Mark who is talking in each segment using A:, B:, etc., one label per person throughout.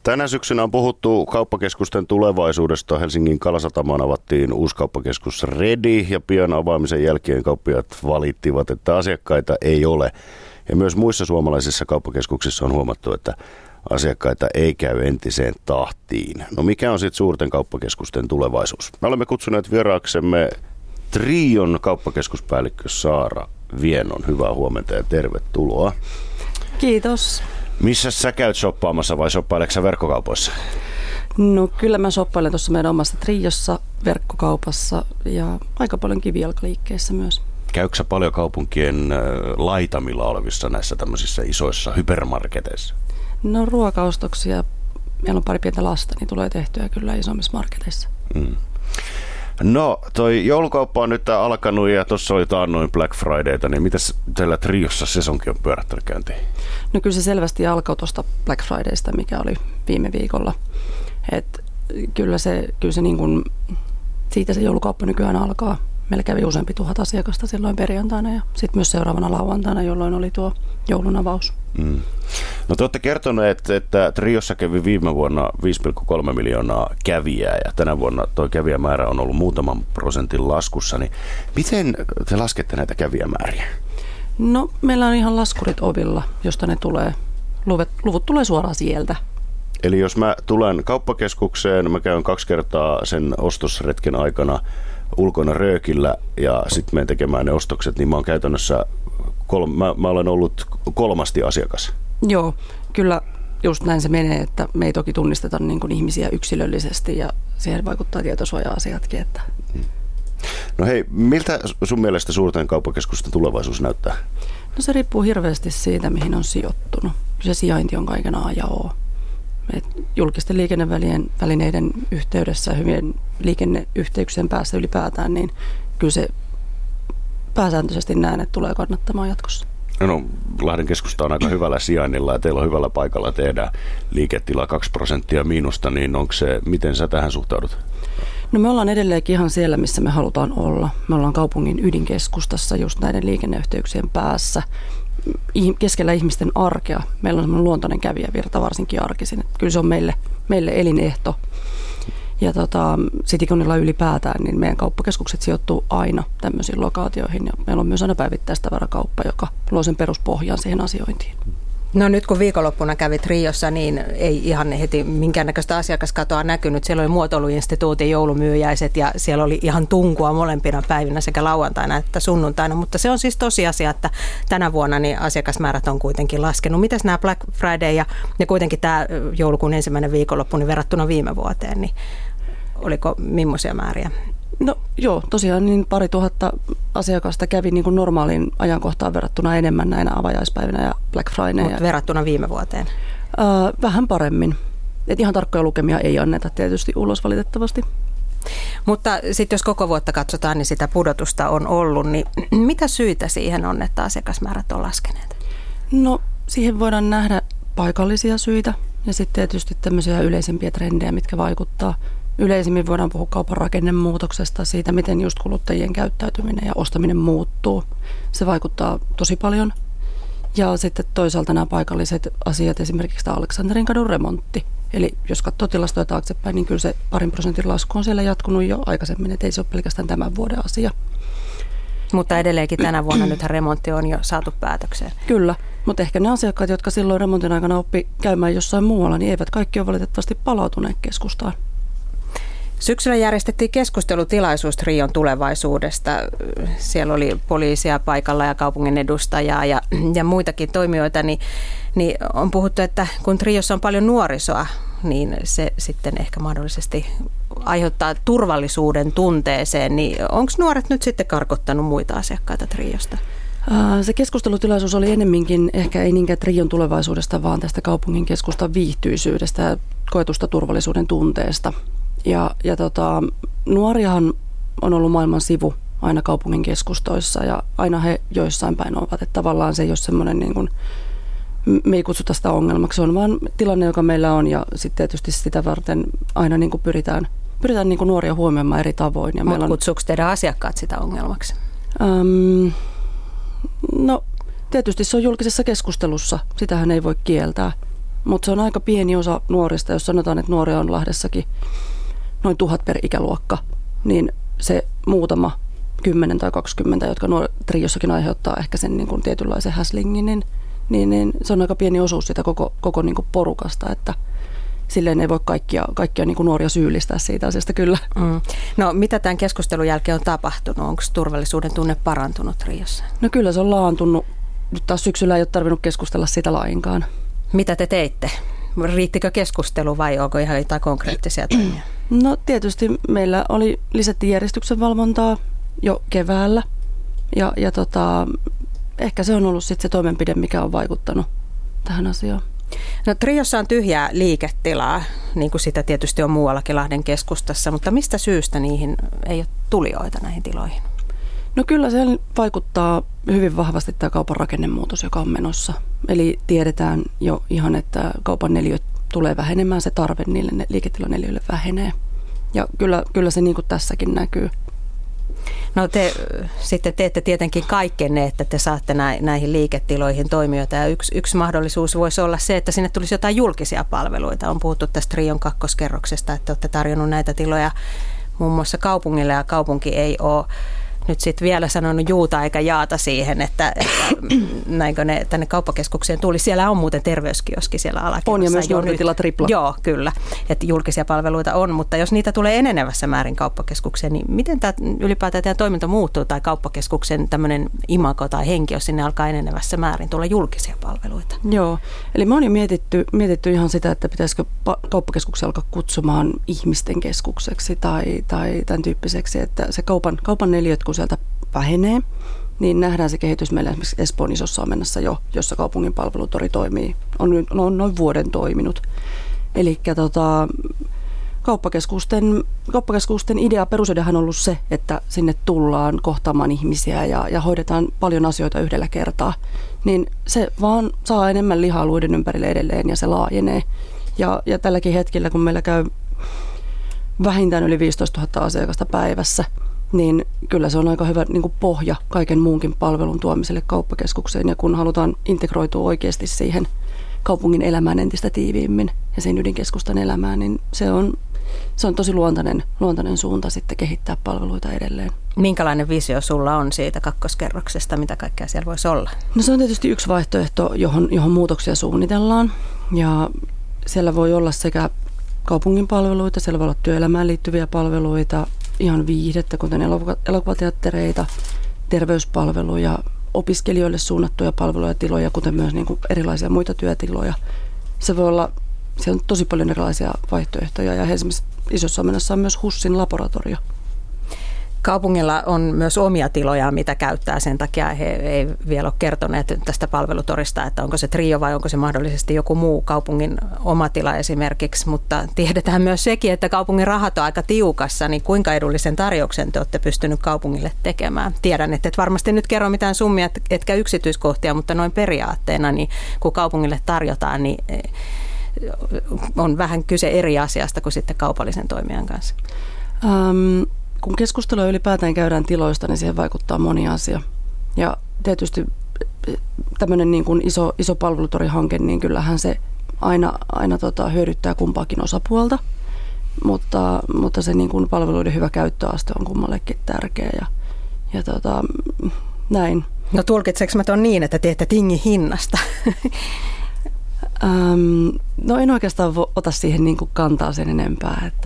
A: Tänä syksynä on puhuttu kauppakeskusten tulevaisuudesta. Helsingin Kalasatamaan avattiin uusi kauppakeskus Redi ja pian avaamisen jälkeen kauppiaat valittivat, että asiakkaita ei ole. Ja myös muissa suomalaisissa kauppakeskuksissa on huomattu, että asiakkaita ei käy entiseen tahtiin. No mikä on sitten suurten kauppakeskusten tulevaisuus? Me olemme kutsuneet vieraaksemme Trion kauppakeskuspäällikkö Saara Vienon. Hyvää huomenta ja tervetuloa.
B: Kiitos.
A: Missä sä käyt shoppaamassa vai shoppaileksä sä verkkokaupoissa?
B: No kyllä mä shoppailen tuossa meidän omassa Triossa verkkokaupassa ja aika paljon kivijalkaliikkeissä myös.
A: Käykö sä paljon kaupunkien laitamilla olevissa näissä tämmöisissä isoissa hypermarketeissa?
B: No ruokaostoksia, meillä on pari pientä lasta, niin tulee tehtyä kyllä isommissa marketeissa.
A: No toi joulukauppa on nyt alkanut ja tuossa oli taannoin Black Fridayta, niin mitäs teillä Triossa sesonkin on pyörähtänyt käyntiin?
B: No kyllä se selvästi alkoi tuosta Black Fridaysta, mikä oli viime viikolla. Et kyllä se niin kuin, siitä se joulukauppa nykyään alkaa. Meillä kävi useampi 1000 asiakasta silloin perjantaina ja sitten myös seuraavana lauantaina, jolloin oli tuo joulunavaus.
A: No te olette kertoneet, että Triossa kävi viime vuonna 5,3 miljoonaa kävijää ja tänä vuonna tuo kävijämäärä on ollut muutaman prosentin laskussa. Niin miten te laskette näitä kävijämääriä?
B: No meillä on ihan laskurit ovilla, josta ne tulee. Luvut tulee suoraan sieltä.
A: Eli jos mä tulen kauppakeskukseen, mä käyn 2 kertaa sen ostosretken aikana ulkona röökillä ja sitten menen tekemään ne ostokset, niin mä oon käytännössä mä olen ollut 3. asiakas. Joo,
B: kyllä just näin se menee, että me ei toki tunnisteta niin kuin ihmisiä yksilöllisesti ja siihen vaikuttaa tietosuoja-asiatkin. Että.
A: No hei, miltä sun mielestä suurten kauppakeskusten tulevaisuus näyttää?
B: No se riippuu hirveästi siitä, mihin on sijoittunut. Se sijainti on kaiken A ja O. Et julkisten liikennevälineiden yhteydessä ja hyvien liikenneyhteyksien päässä ylipäätään, niin kyllä se pääsääntöisesti näen, että tulee kannattamaan jatkossa.
A: No, Lahden keskusta on aika hyvällä sijainnilla ja teillä on hyvällä paikalla tehdä liiketilaa 2% miinusta, niin miten sä tähän suhtaudut?
B: No me ollaan edelleenkin ihan siellä, missä me halutaan olla. Me ollaan kaupungin ydinkeskustassa just näiden liikenneyhteyksien päässä. Keskellä ihmisten arkea. Meillä on semmoinen luontainen kävijävirta varsinkin arkisin. Että kyllä se on meille elinehto. Ja Cityconilla ylipäätään, niin meidän kauppakeskukset sijoittuu aina tämmöisiin lokaatioihin. Ja meillä on myös aina päivittäistavarakauppa, joka luo sen peruspohjan siihen asiointiin.
C: No nyt kun viikonloppuna kävit Triossa, niin ei ihan heti minkäännäköistä asiakaskatoa näkynyt. Siellä oli Muotoiluinstituutin joulumyyjäiset ja siellä oli ihan tunkua molempina päivinä sekä lauantaina että sunnuntaina. Mutta se on siis tosiasia, että tänä vuonna niin asiakasmäärät on kuitenkin laskenut. Mitäs nämä Black Friday ja kuitenkin tämä joulukuun ensimmäinen viikonloppu niin verrattuna viime vuoteen, niin oliko millaisia määriä?
B: No joo, tosiaan niin 2000 asiakasta kävi niin kuin normaaliin ajankohtaan verrattuna enemmän näinä avajaispäivinä ja Black Friday.
C: Mutta verrattuna viime vuoteen?
B: Vähän paremmin. Et ihan tarkkoja lukemia ei anneta tietysti ulos valitettavasti.
C: Mutta sitten jos koko vuotta katsotaan, niin sitä pudotusta on ollut. Niin mitä syitä siihen on, että asiakasmäärät on laskeneet?
B: No siihen voidaan nähdä paikallisia syitä ja sitten tietysti tämmöisiä yleisempiä trendejä, mitkä vaikuttaa. Yleisimmin voidaan puhua kaupan rakennemuutoksesta, siitä miten just kuluttajien käyttäytyminen ja ostaminen muuttuu. Se vaikuttaa tosi paljon. Ja sitten toisaalta nämä paikalliset asiat, esimerkiksi tämä Aleksanterinkadun remontti. Eli jos katsoo tilastoja taaksepäin, niin kyllä se 2% lasku on siellä jatkunut jo aikaisemmin, että ei se ole pelkästään tämän vuoden asia.
C: Mutta edelleenkin tänä vuonna nythän remontti on jo saatu päätökseen.
B: Kyllä, mutta ehkä ne asiakkaat, jotka silloin remontin aikana oppi käymään jossain muualla, niin eivät kaikki ole valitettavasti palautuneet keskustaan.
C: Syksyllä järjestettiin keskustelutilaisuus Trion tulevaisuudesta. Siellä oli poliisia paikalla ja kaupungin edustajaa ja muitakin toimijoita. Niin on puhuttu, että kun Triossa on paljon nuorisoa, niin se sitten ehkä mahdollisesti aiheuttaa turvallisuuden tunteeseen. Niin onko nuoret nyt sitten karkottanut muita asiakkaita Triosta?
B: Se keskustelutilaisuus oli ennemminkin ehkä ei niinkään Trion tulevaisuudesta, vaan tästä kaupungin keskustan viihtyisyydestä ja koetusta turvallisuuden tunteesta. Ja nuoriahan on ollut maailman sivu aina kaupungin keskustoissa ja aina he joissain päin ovat. Että tavallaan se ei ole semmoinen, niin kuin, me ei kutsuta sitä ongelmaksi, se on vaan tilanne, joka meillä on ja sitten tietysti sitä varten aina niin kuin pyritään niin kuin nuoria huomioimaan eri tavoin.
C: Mutta kutsuuko teidän asiakkaat sitä ongelmaksi?
B: No tietysti se on julkisessa keskustelussa, sitähän ei voi kieltää. mutta se on aika pieni osa nuorista. Jos sanotaan, että nuoria on Lahdessakin noin 1000 per ikäluokka, niin se muutama 10 tai 20, jotka triossakin aiheuttaa ehkä sen niin kuin tietynlaisen häslingin, niin se on aika pieni osuus sitä koko niin kuin porukasta, että silleen ei voi kaikkia niin kuin nuoria syyllistää siitä asiasta kyllä.
C: No mitä tämän keskustelun jälkeen on tapahtunut? Onko turvallisuuden tunne parantunut triossa?
B: No kyllä se on laantunut. Nyt taas syksyllä ei ole tarvinnut keskustella siitä lainkaan.
C: Mitä te teitte? Riittikö keskustelu vai onko ihan jotain konkreettisia toimia?
B: No tietysti meillä lisättiin järjestyksen valvontaa jo keväällä ja ehkä se on ollut sitten se toimenpide, mikä on vaikuttanut tähän asiaan.
C: No triossa on tyhjää liiketilaa, niin kuin sitä tietysti on muuallakin Lahden keskustassa, mutta mistä syystä niihin ei ole tulijoita näihin tiloihin?
B: No kyllä se vaikuttaa hyvin vahvasti tämä kaupan rakennemuutos, joka on menossa. Eli tiedetään jo ihan, että kaupan neliöt tulee vähenemään, se tarve niille liiketilaneliöille vähenee. Ja kyllä se niin kuin tässäkin näkyy.
C: No te sitten teette tietenkin kaikkenne, että te saatte näihin liiketiloihin toimijoita. Ja yksi mahdollisuus voisi olla se, että sinne tulisi jotain julkisia palveluita. On puhuttu tästä Trion kakkoskerroksesta, että olette tarjonnut näitä tiloja muun muassa kaupungille ja kaupunki ei ole nyt sitten vielä sanonut juuta eikä jaata siihen, että näinkö ne tänne kauppakeskukseen tuli. Siellä on muuten terveyskioski siellä alakerrassa.
B: On ja myös nuoritila tripla.
C: Joo, kyllä. Että julkisia palveluita on, mutta jos niitä tulee enenevässä määrin kauppakeskukseen, niin miten tämä ylipäätään tämä toiminta muuttuu tai kauppakeskuksen tämmöinen imago tai henki, jos sinne alkaa enenevässä määrin tulla julkisia palveluita?
B: Joo, eli me on jo mietitty ihan sitä, että pitäisikö kauppakeskuksia alkaa kutsumaan ihmisten keskukseksi tai tämän tyyppiseksi, että se kaupan neliöt, kun sieltä vähenee, niin nähdään se kehitys meillä esimerkiksi Espoon Isossa-Amennassa jo, jossa kaupungin palvelutori toimii, on noin vuoden toiminut. Eli kauppakeskusten perusideahan on ollut se, että sinne tullaan kohtaamaan ihmisiä ja hoidetaan paljon asioita yhdellä kertaa. Niin se vaan saa enemmän lihaa luiden ympärille edelleen ja se laajenee. Ja tälläkin hetkellä, kun meillä käy vähintään yli 15 000 asiakasta päivässä, niin kyllä se on aika hyvä niin kuin pohja kaiken muunkin palvelun tuomiselle kauppakeskukseen. Ja kun halutaan integroitua oikeasti siihen kaupungin elämään entistä tiiviimmin ja sen ydinkeskustan elämään, niin se on tosi luontainen suunta sitten kehittää palveluita edelleen.
C: Minkälainen visio sulla on siitä kakkoskerroksesta? Mitä kaikkea siellä voisi olla?
B: No se on tietysti yksi vaihtoehto, johon muutoksia suunnitellaan. Ja siellä voi olla sekä kaupungin palveluita, siellä voi olla työelämään liittyviä palveluita, ihan viihdettä, kuten elokuvateattereita, terveyspalveluja, opiskelijoille suunnattuja palveluja ja tiloja, kuten myös niin kuin erilaisia muita työtiloja. Siellä on tosi paljon erilaisia vaihtoehtoja ja esimerkiksi Isossa-Amennassa on myös HUSin laboratorio.
C: Kaupungilla on myös omia tiloja, mitä käyttää. Sen takia he ei vielä ole kertoneet tästä palvelutorista, että onko se Trio vai onko se mahdollisesti joku muu kaupungin oma tila esimerkiksi. Mutta tiedetään myös sekin, että kaupungin rahat on aika tiukassa, niin kuinka edullisen tarjouksen te olette pystynyt kaupungille tekemään? Tiedän, että et varmasti nyt kerro mitään summia, etkä yksityiskohtia, mutta noin periaatteena, niin kun kaupungille tarjotaan, niin on vähän kyse eri asiasta kuin sitten kaupallisen toimijan kanssa.
B: Kun keskustelua ylipäätään käydään tiloista, niin siihen vaikuttaa moni asia. Ja tietysti tämmöinen niin kuin iso palvelutorihanke, niin kyllähän se aina hyödyttää kumpaakin osapuolta, mutta se niin kuin palveluiden hyvä käyttöaste on kummallekin tärkeä ja näin.
C: No tulkitseeko mä ton niin, että te ette tingi hinnasta?
B: No en oikeastaan ota siihen niin kuin kantaa sen enempää, että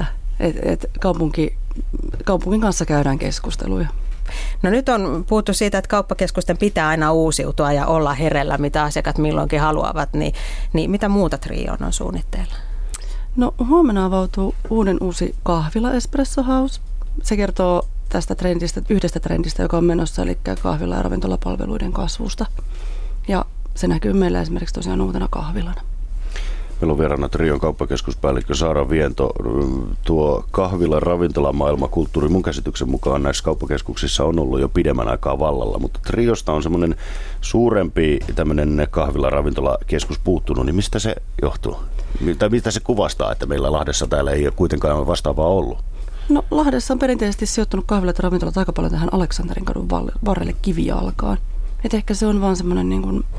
B: kaupungin kanssa käydään keskusteluja.
C: No nyt on puhuttu siitä, että kauppakeskusten pitää aina uusiutua ja olla hereillä, mitä asiakkaat milloinkin haluavat, niin mitä muuta Trioon on suunnitteilla?
B: Huomenna avautuu uusi kahvila Espresso House. Se kertoo tästä yhdestä trendistä, joka on menossa, eli kahvila- ja ravintolapalveluiden kasvusta. Ja se näkyy meillä esimerkiksi tosiaan uutena kahvilana.
A: Meillä on vieraana Trion kauppakeskuspäällikkö Saara Viento. Tuo kahvila ravintolamaailma kulttuuri mun käsityksen mukaan näissä kauppakeskuksissa on ollut jo pidemmän aikaa vallalla, mutta Triosta on semmoinen suurempi tämmöinen kahvila ravintolakeskus puuttunut, niin mistä se johtuu? Tai mitä se kuvastaa, että meillä Lahdessa täällä ei ole kuitenkaan vastaavaa ollut?
B: No Lahdessa on perinteisesti sijoittunut kahvilat ja ravintolat aika paljon tähän Aleksanterin kadun varrelle kivijalkaan. Et ehkä se on vaan semmoinen niin kuin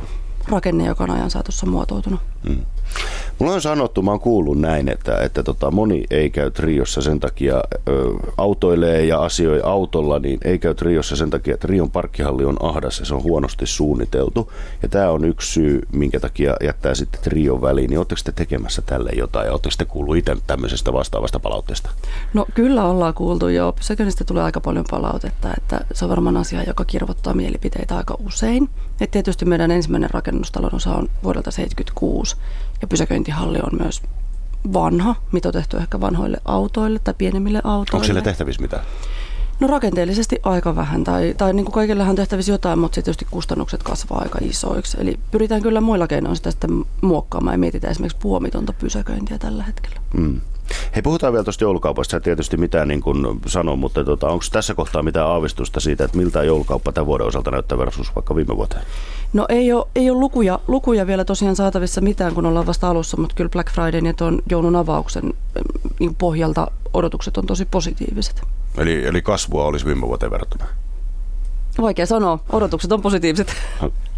B: rakenne, joka on ajan saatossa muotoutunut.
A: Mulla on sanottu, mä oon kuullut näin, että moni ei käy Triossa sen takia, autoilee ja asioi autolla, niin ei käy Triossa sen takia, että Rion parkkihalli on ahdas ja se on huonosti suunniteltu. Ja tämä on yksi syy, minkä takia jättää sitten Trion väliin. Niin ootteko te tekemässä tälle jotain ja ootteko te kuullut itse tämmöisestä vastaavasta palautteesta?
B: No kyllä ollaan kuultu jo. Pysäköinnistä tulee aika paljon palautetta, että se on varmaan asia, joka kirvoittaa mielipiteitä aika usein. Et tietysti meidän ensimmäinen rakennustalon osa on vuodelta 1976 ja pysäköintihalli on myös vanha, mitoitettu ehkä vanhoille autoille tai pienemmille autoille.
A: Onko sille tehtävissä mitään?
B: No rakenteellisesti aika vähän, tai niin kuin kaikillehan on tehtävissä jotain, mutta tietysti kustannukset kasvaa aika isoiksi. Eli pyritään kyllä muilla keinoin sitä sitten muokkaamaan ja mietitään esimerkiksi puomitonta pysäköintiä tällä hetkellä.
A: Hei, puhutaan vielä tuosta joulukaupasta. Sä tietysti mitään niin kuin sanon, mutta onko tässä kohtaa mitään aavistusta siitä, että miltä joulukauppa tämän vuoden osalta näyttää versus vaikka viime vuoteen?
B: No ei ole lukuja vielä tosiaan saatavissa mitään, kun ollaan vasta alussa, mutta kyllä Black Fridayn ja tuon joulun avauksen niin pohjalta odotukset on tosi positiiviset.
A: Eli kasvua olisi viime vuoteen verrattuna?
B: Vaikea sanoa. Odotukset on positiiviset.